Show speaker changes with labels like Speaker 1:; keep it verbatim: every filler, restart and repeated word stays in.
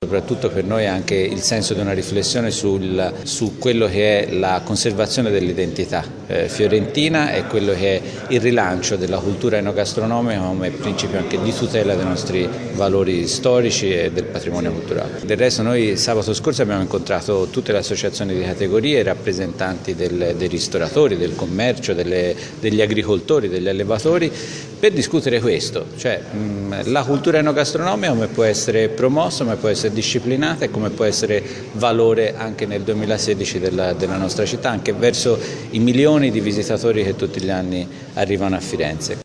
Speaker 1: Soprattutto per noi anche il senso di una riflessione sul, su quello che è la conservazione dell'identità eh, fiorentina e quello che è il rilancio della cultura enogastronomica come principio anche di tutela dei nostri valori storici e del patrimonio culturale. Del resto noi sabato scorso abbiamo incontrato tutte le associazioni di categorie, rappresentanti del, dei ristoratori, del commercio, delle, degli agricoltori, degli allevatori, per discutere questo, cioè mh, la cultura enogastronomica come può essere promossa, come può essere disciplinata e come può essere valore anche nel duemilasedici della, della nostra città, anche verso i milioni di visitatori che tutti gli anni arrivano a Firenze.